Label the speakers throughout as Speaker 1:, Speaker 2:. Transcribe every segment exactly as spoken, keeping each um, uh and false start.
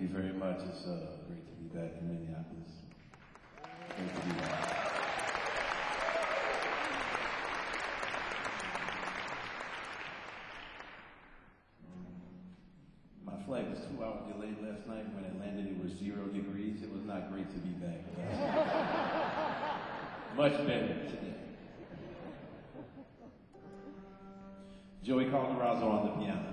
Speaker 1: you very much. It's uh, great to be back in Minneapolis. Great to be back. My flight was two hours delayed last night. When it landed, it was zero degrees. It was not great to be back. Much better today. Joey Calderazzo on the piano.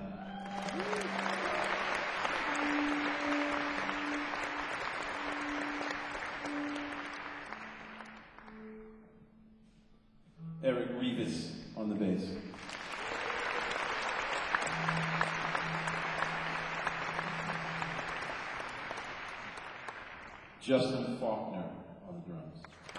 Speaker 1: Eric Rivas on the bass. Justin Faulkner on the drums.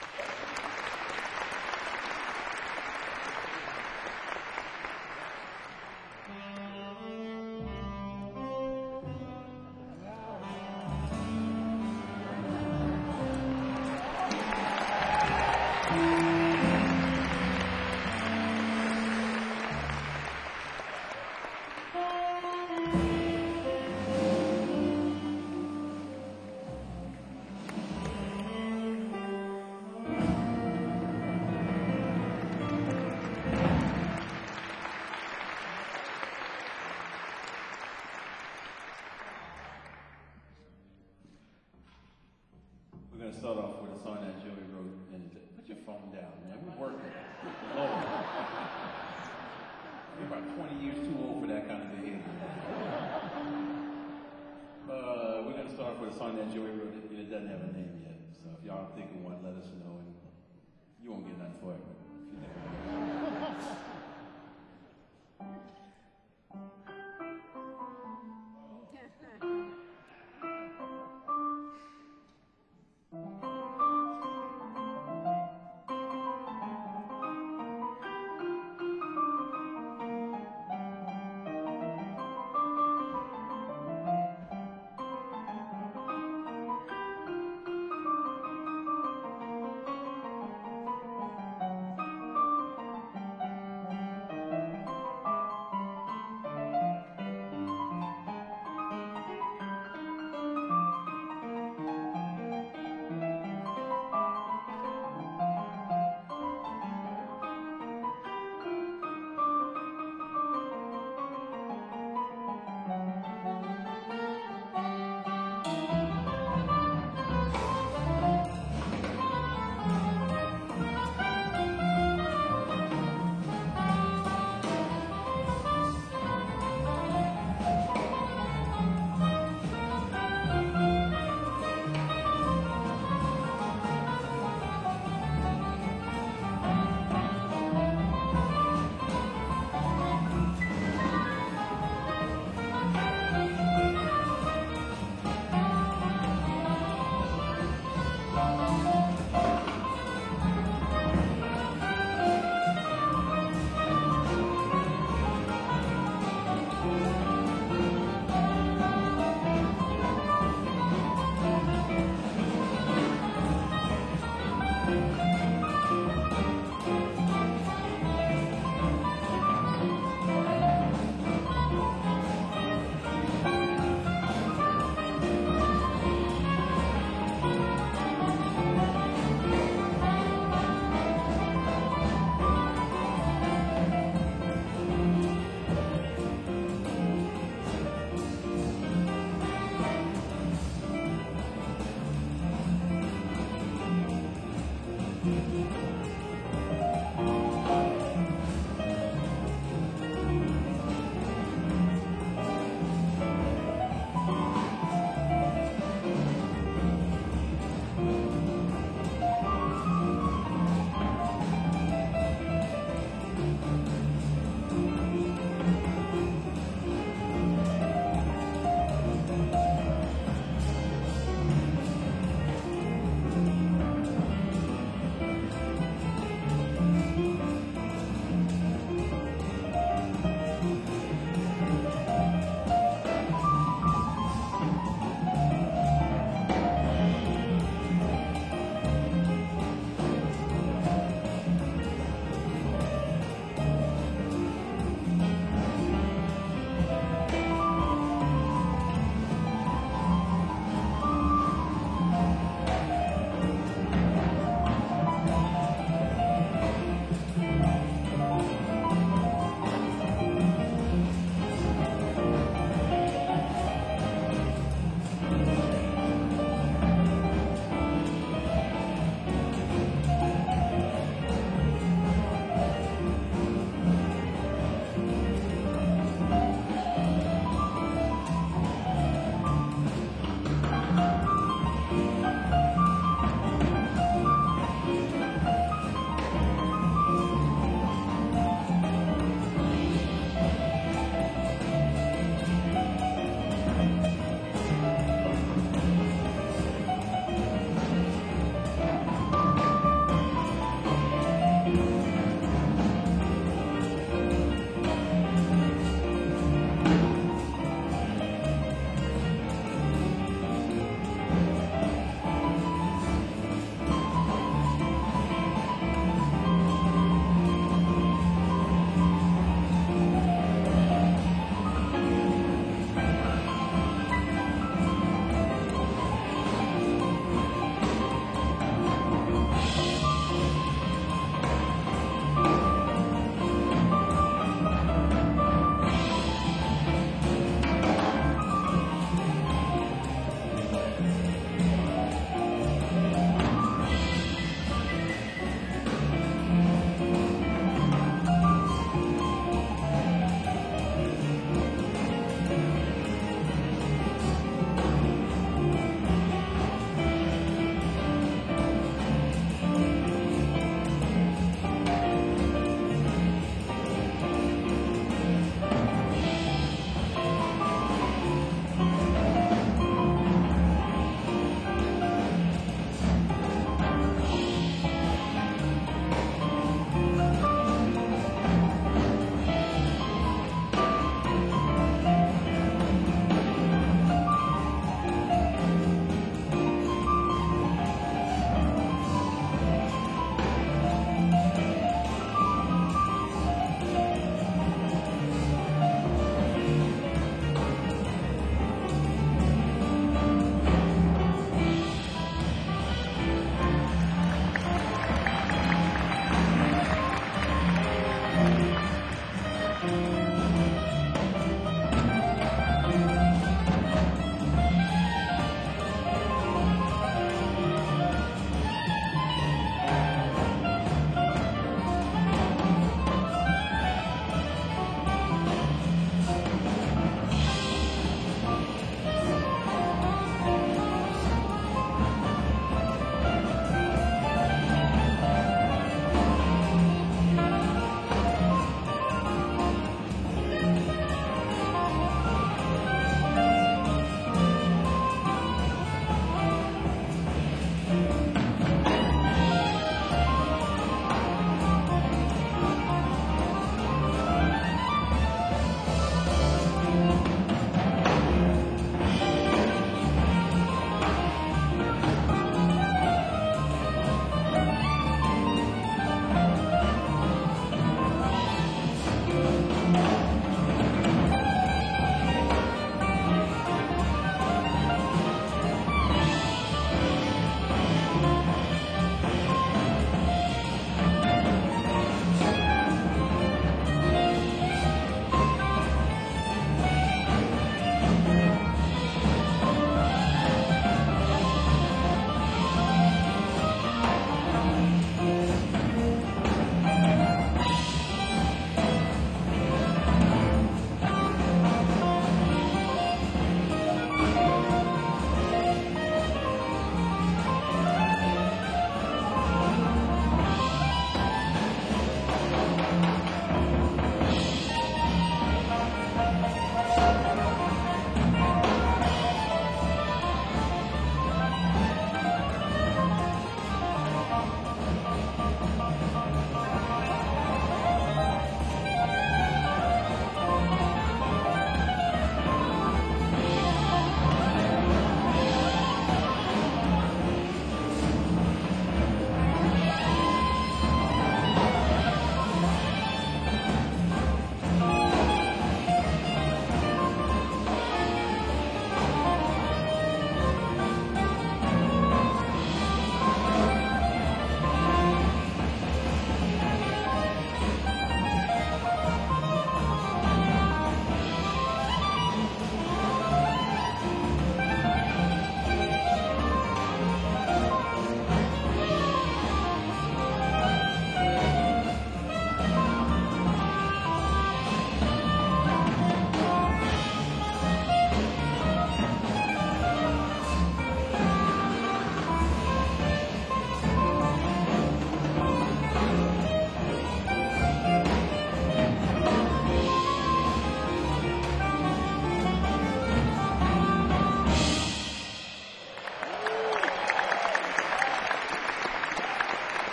Speaker 1: We're going to start off with a song that Joey wrote, and put your phone down, man. We're working. Lord. You're about twenty years too old for that kind of behavior. Uh, we're going to start off with a song that Joey wrote. It, it doesn't have a name yet, so if y'all think of one, let us know, and you won't get nothing for it. If you think of it.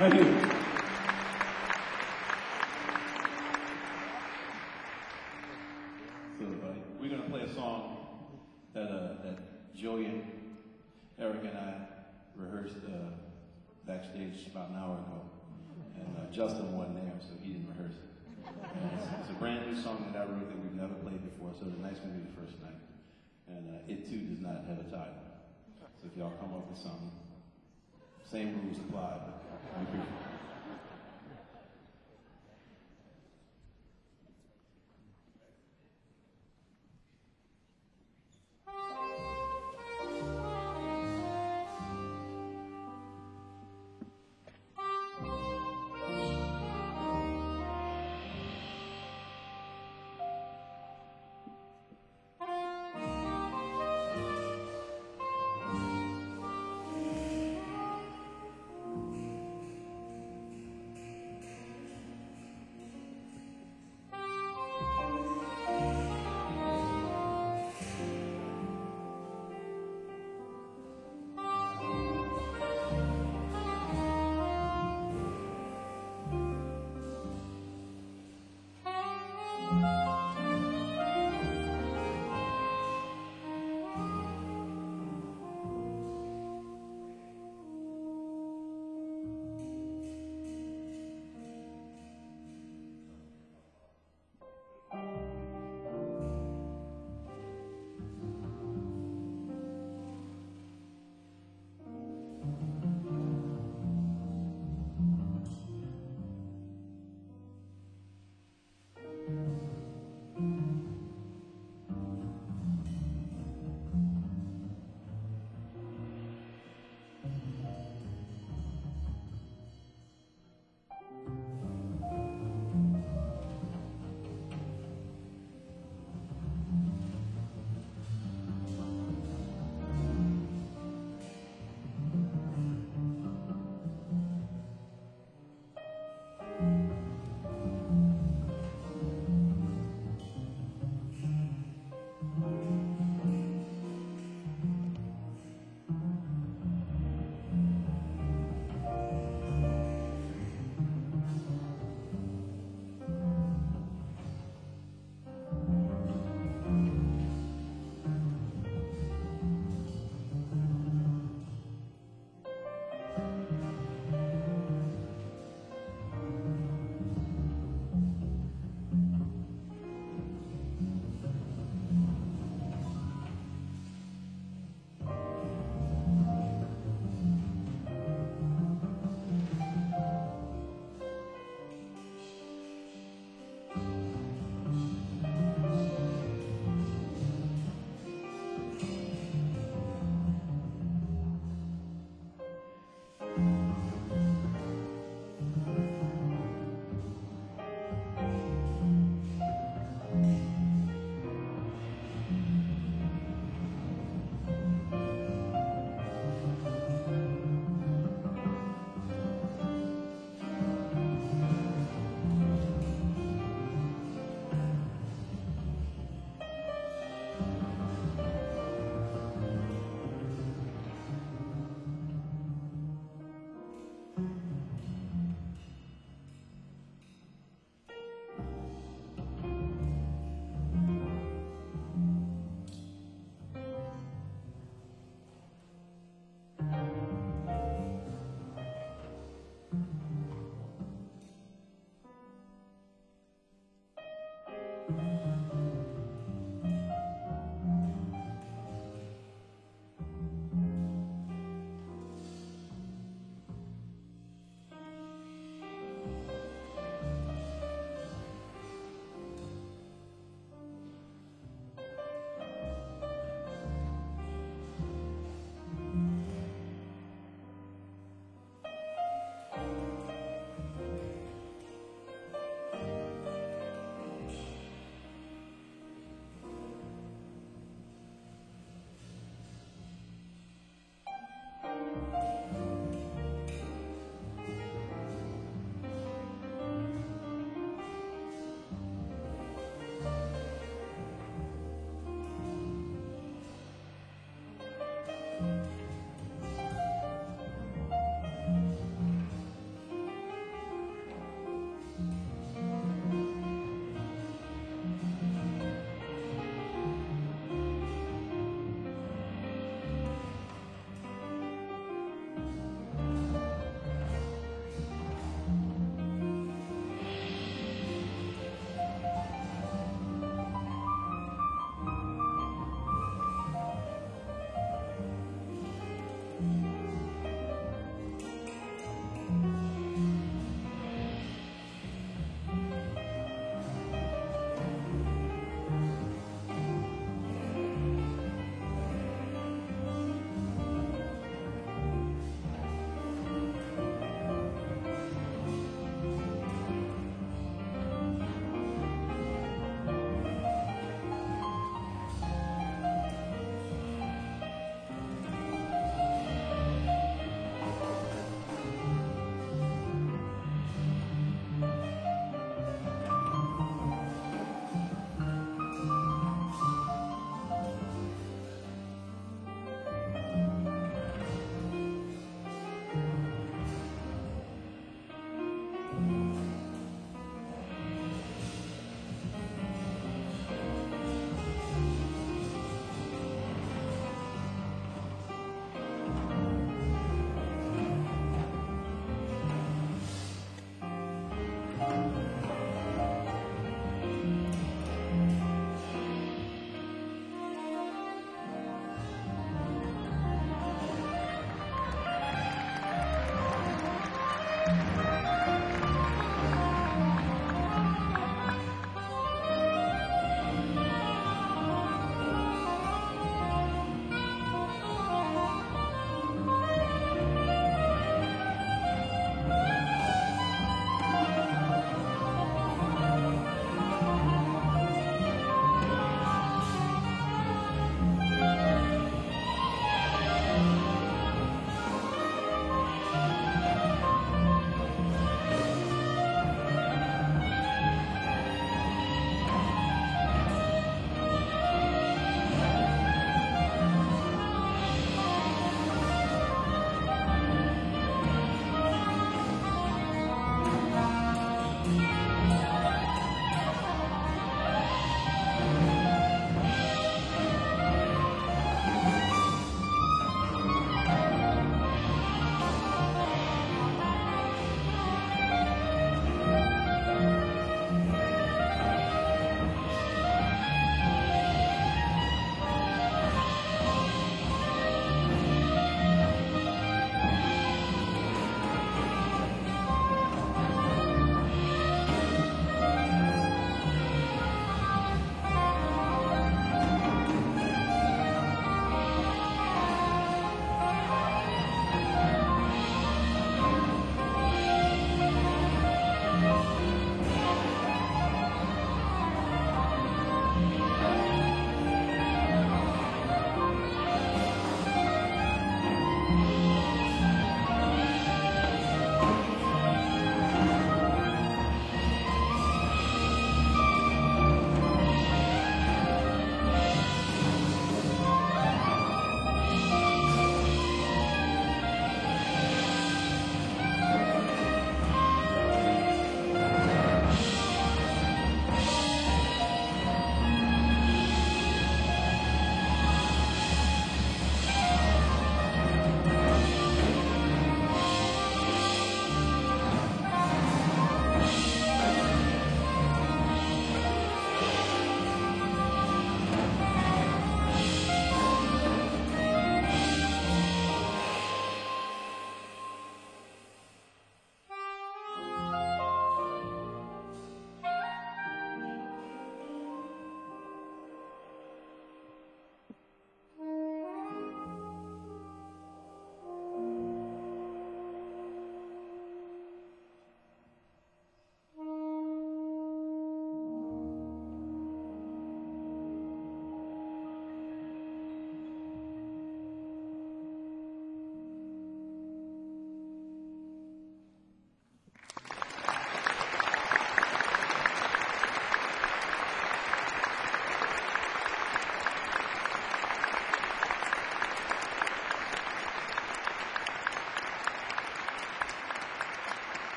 Speaker 1: Thank you. So uh, we're going to play a song that uh, that Joey and Eric and I rehearsed uh, backstage about an hour ago, and uh, Justin wasn't there, so he didn't rehearse it. And it's, it's a brand new song that I wrote that we've never played before, so tonight's going to be the first night. And uh, it too does not have a title. So if y'all come up with something, same rules apply, but we appreciate it.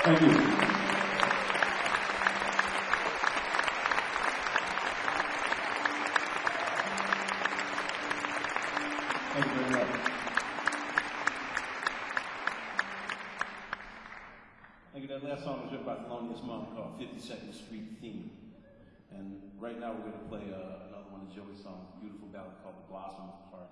Speaker 1: Thank you. Thank you very much. Thank you. That last song was written by Thelonious Monk called fifty-second Street Theme. And right now we're going to play uh, another one of Joey's songs, a beautiful ballad called The Blossom Party.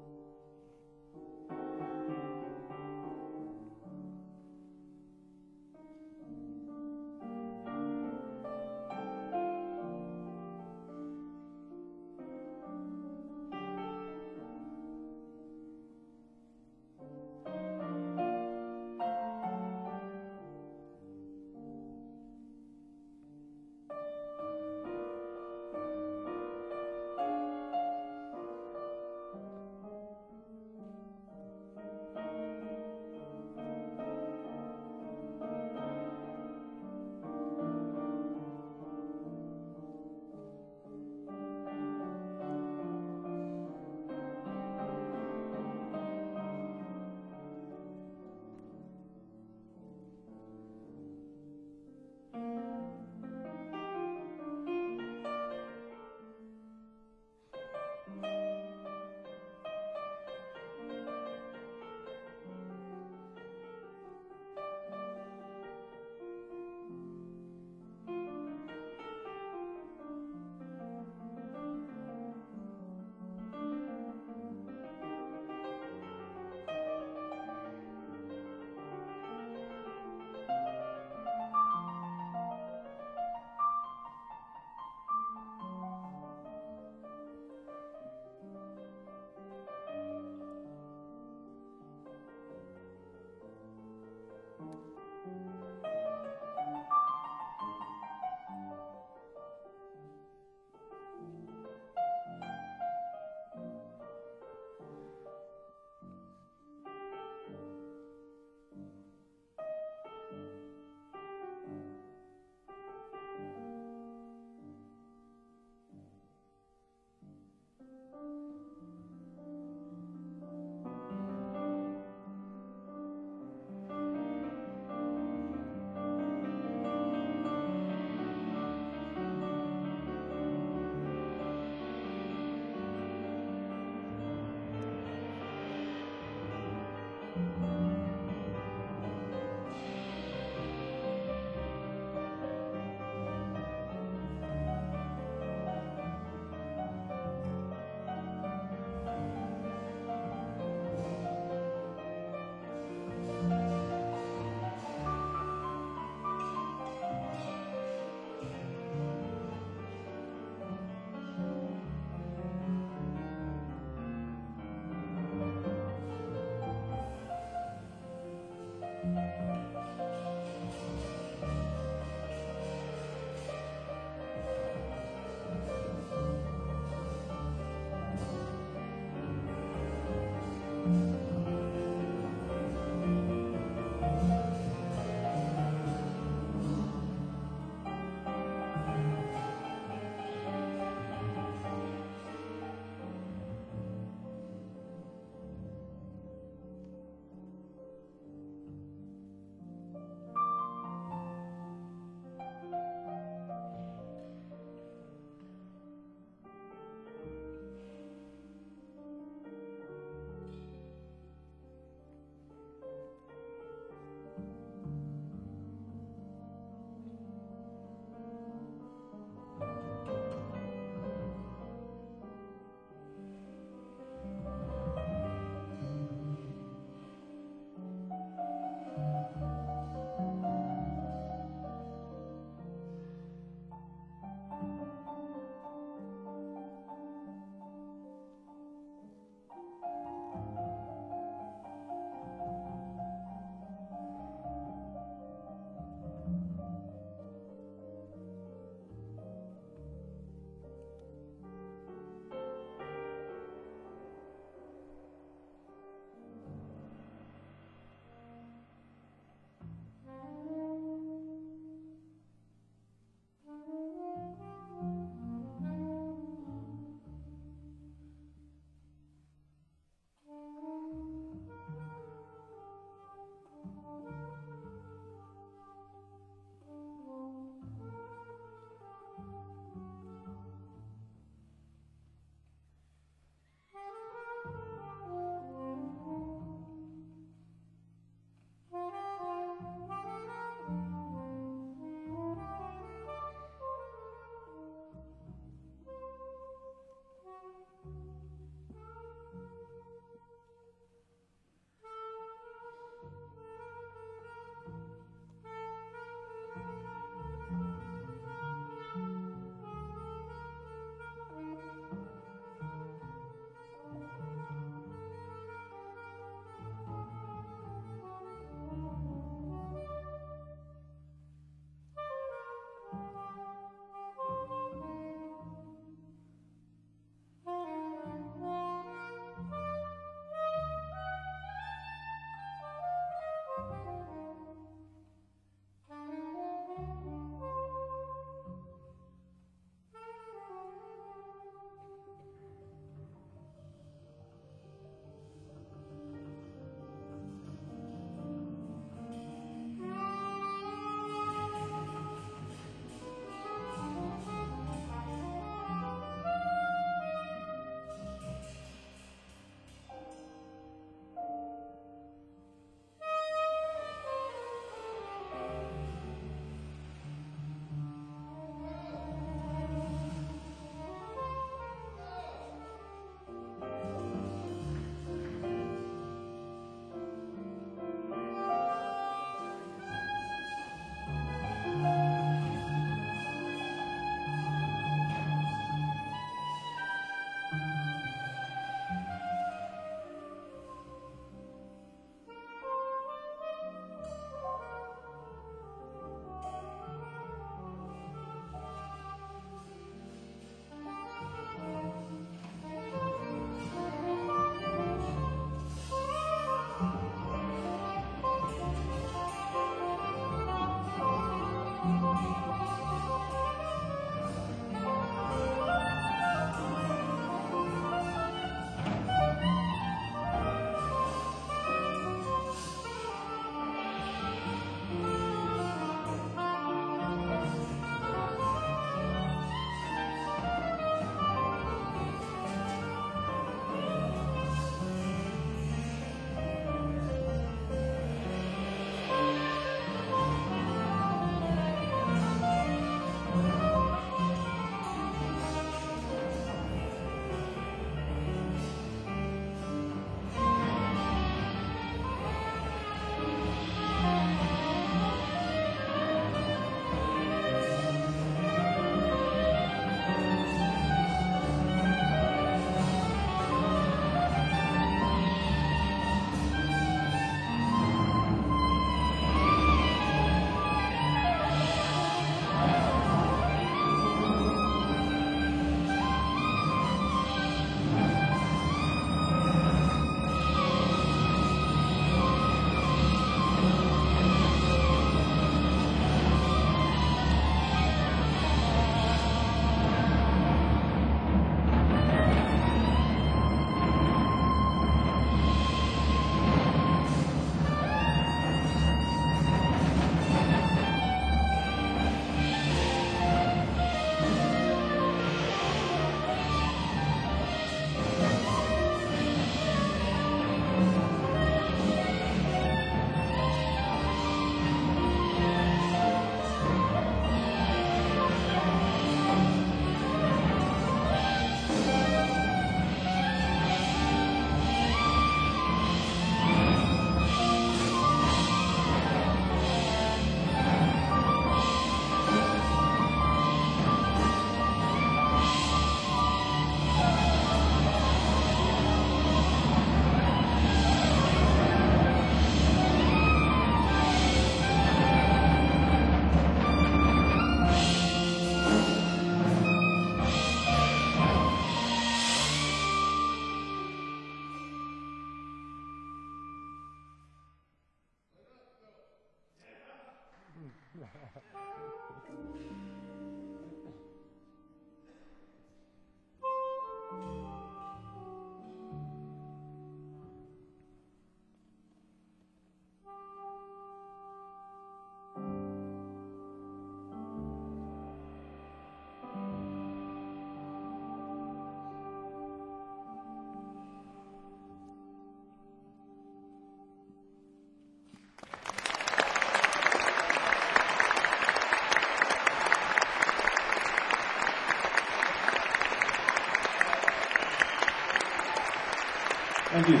Speaker 1: Thank you.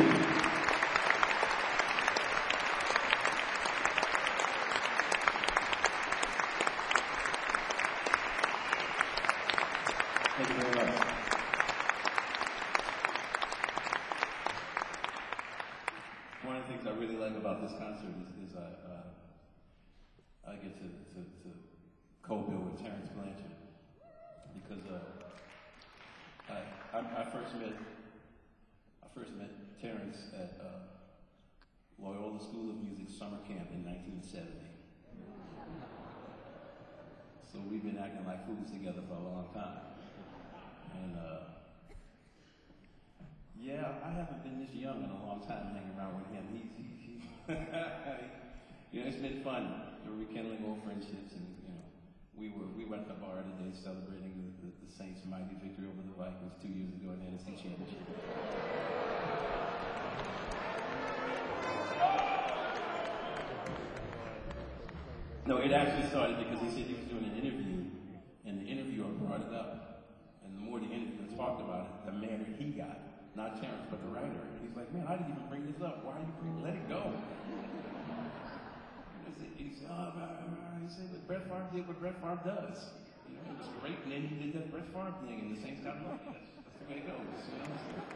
Speaker 1: Thank you very much. One of the things I really like about this concert is, is I, uh, I get to, to, to co-bill with Terrence Blanchard because uh, I, I, I first met I first met Terrence at uh, Loyola School of Music summer camp in nineteen seventy. So we've been acting like fools together for a long time. And uh, yeah, I haven't been this young in a long time hanging around with him. He's, he's, he's you know, it's been fun. We're rekindling old friendships, and you know, we were we went to the bar today celebrating the, the, the Saints' mighty victory over the Vikings two years ago in the N F C Championship. No, it actually started because he said he was doing an interview, and the interviewer brought it up. And the more the interviewer talked about it, the madder he got. Not Terrence, but the writer. And he's like, man, I didn't even bring this up. Why are you bringing Let It Go? He said, oh, he said, what Brett Favre did what Brett Favre does. You know, it was great, and then he did that Brett Favre thing, and the Saints got lucky. That's, that's the way it goes, you know?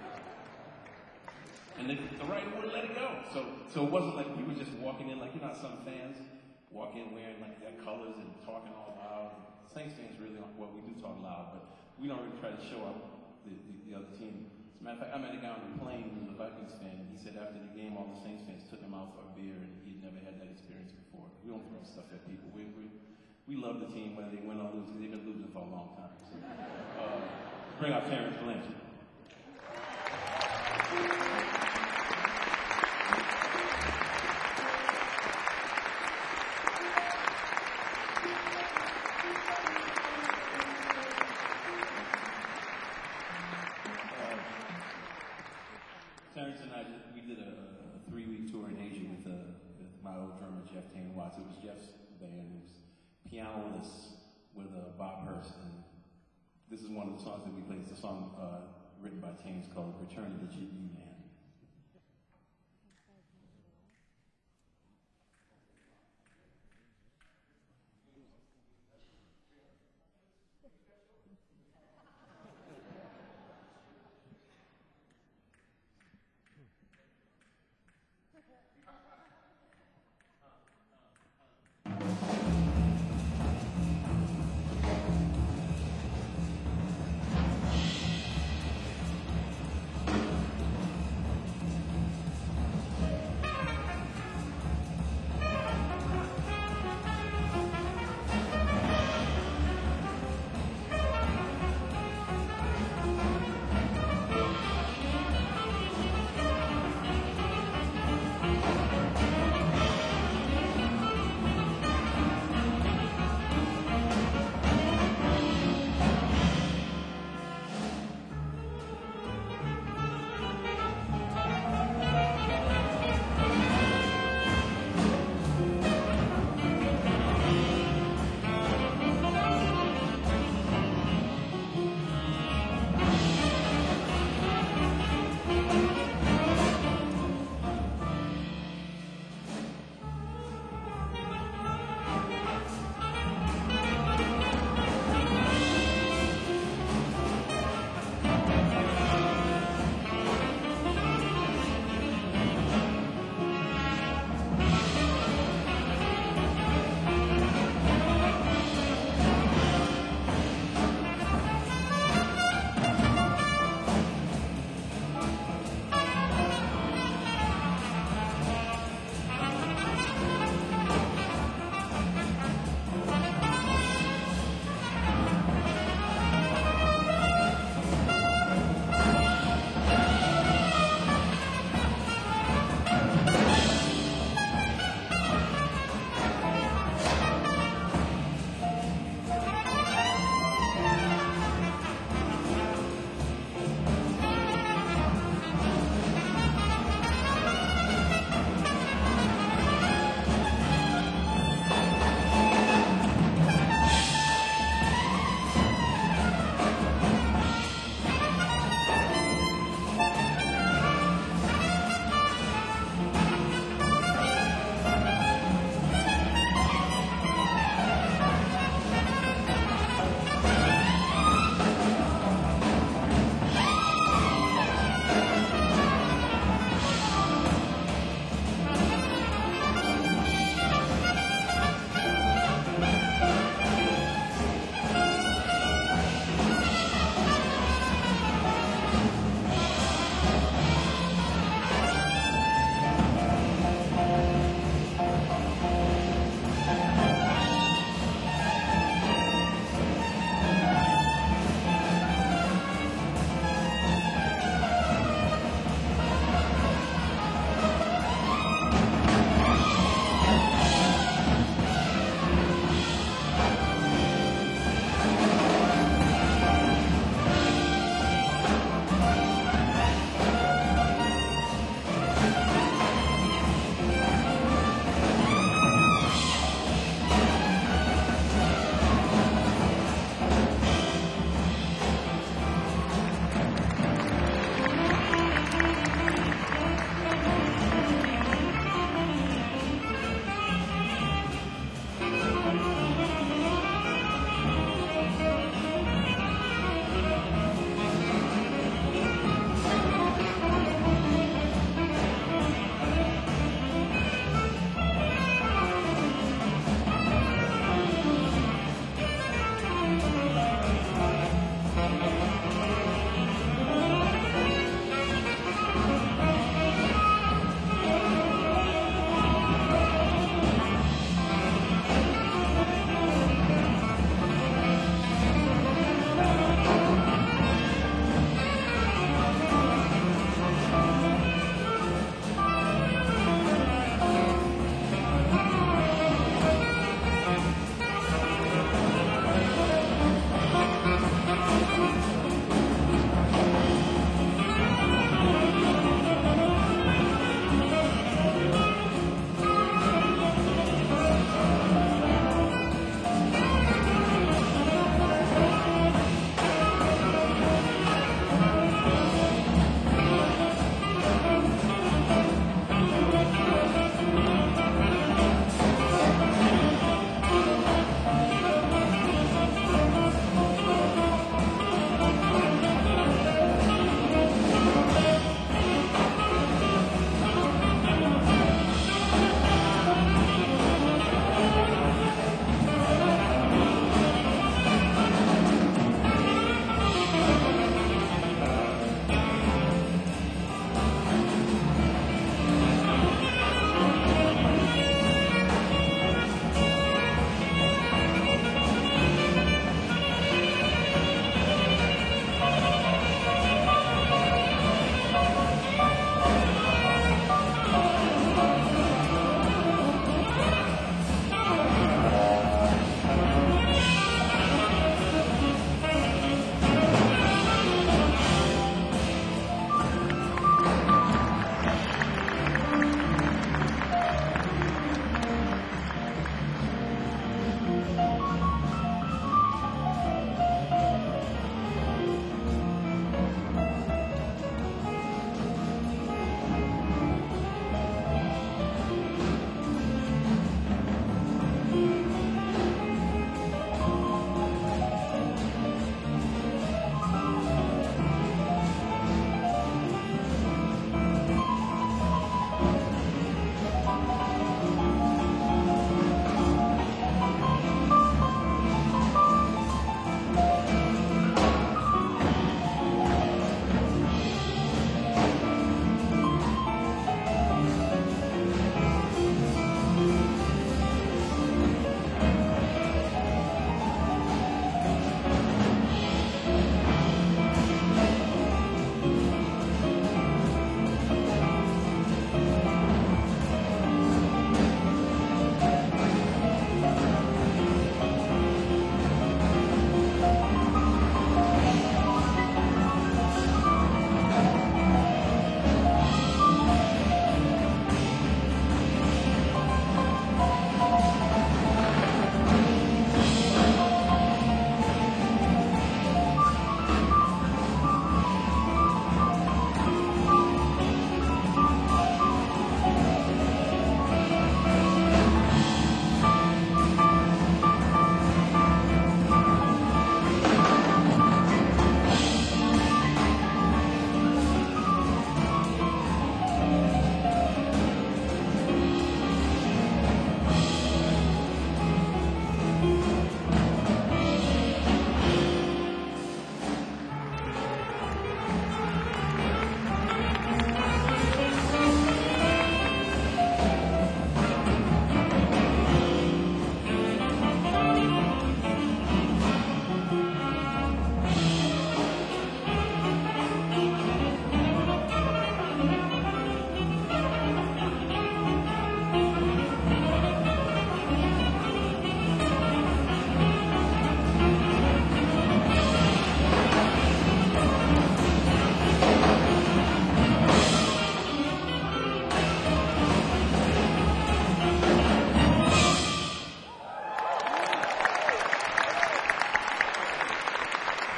Speaker 1: And the, the writer wouldn't let it go. So, so it wasn't like he was just walking in, like, you know how some fans walk in wearing like their colors and talking all loud. Saints fans really aren't, well, we do talk loud, but we don't really try to show up the, the, the other team. As a matter of fact, I met a guy on the plane who was a Vikings fan, and he said after the game, all the Saints fans took him out for a beer, and he'd never had that experience before. We don't throw stuff at people. We, we, we love the team, whether they win or lose, because they've been losing for a long time. So, uh, bring out Terrence Blanchard. Jeff Taylor Watts. It was Jeff's band. It was pianoless with uh, Bob Hurst. And this is one of the songs that we played. It's a song uh, written by James called Return of the Jitney Man.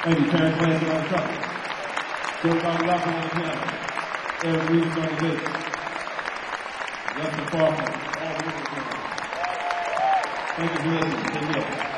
Speaker 1: Thank you, Terrence Lansing on the trumpet. Joe Gargolopoulos on the piano. Eric Reeves on the bass. Justin Faulkner, all the music. Thank you for listening. Take care.